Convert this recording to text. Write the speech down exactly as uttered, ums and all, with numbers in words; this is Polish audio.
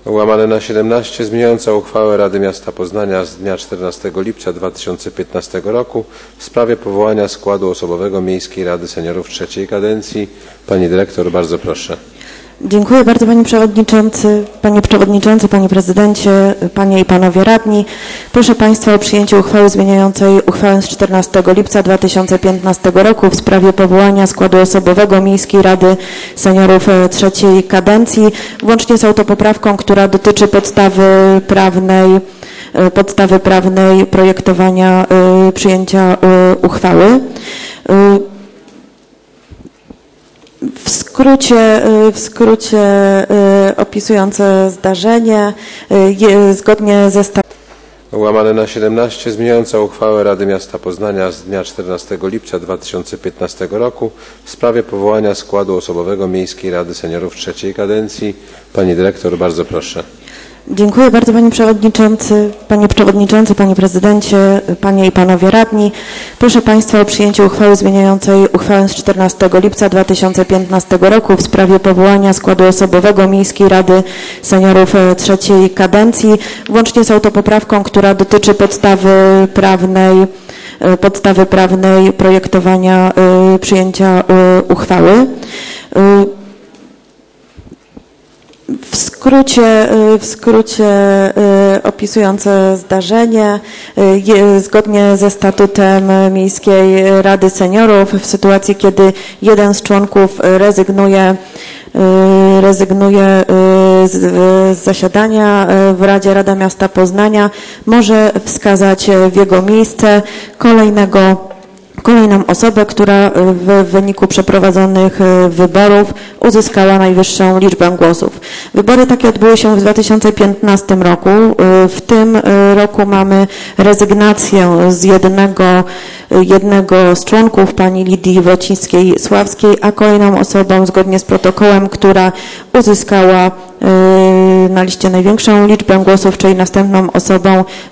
Łamane na siedemnaście zmieniająca uchwałę Rady Miasta Poznania z dnia czternastego lipca dwa tysiące piętnastego roku w sprawie powołania składu osobowego Miejskiej Rady Seniorów trzeciej kadencji. Pani dyrektor, bardzo proszę. Dziękuję bardzo Panie Przewodniczący, Panie Przewodniczący, Panie Prezydencie, Panie i Panowie Radni. Proszę Państwa o przyjęcie uchwały zmieniającej uchwałę z czternastego lipca dwa tysiące piętnastego roku w sprawie powołania składu osobowego Miejskiej Rady Seniorów trzeciej kadencji. Włącznie z autopoprawką, która dotyczy podstawy prawnej, podstawy prawnej projektowania przyjęcia uchwały. W skrócie, w skrócie opisujące zdarzenie, zgodnie ze sta- Łamane na siedemnaście zmieniająca uchwałę Rady Miasta Poznania z dnia czternastego lipca dwa tysiące piętnastego roku w sprawie powołania składu osobowego Miejskiej Rady Seniorów trzeciej kadencji. Pani dyrektor, bardzo proszę. Dziękuję bardzo Panie Przewodniczący, Panie Przewodniczący, Panie Prezydencie, Panie i Panowie Radni. Proszę Państwa o przyjęcie uchwały zmieniającej uchwałę z czternastego lipca dwa tysiące piętnastego roku w sprawie powołania składu osobowego Miejskiej Rady Seniorów trzeciej kadencji, włącznie z autopoprawką, która dotyczy podstawy prawnej, podstawy prawnej projektowania przyjęcia uchwały. W skrócie, w skrócie opisujące zdarzenie, zgodnie ze statutem Miejskiej Rady Seniorów, w sytuacji, kiedy jeden z członków rezygnuje, rezygnuje z zasiadania w Radzie Rada Miasta Poznania, może wskazać w jego miejsce kolejnego Kolejną osobę, która w wyniku przeprowadzonych wyborów uzyskała najwyższą liczbę głosów. Wybory takie odbyły się w dwa tysiące piętnastym roku. W tym roku mamy rezygnację z jednego, jednego z członków, pani Lidii Wocińskiej-Sławskiej, a kolejną osobą, zgodnie z protokołem, która uzyskała na liście największą liczbę głosów, czyli następną osobą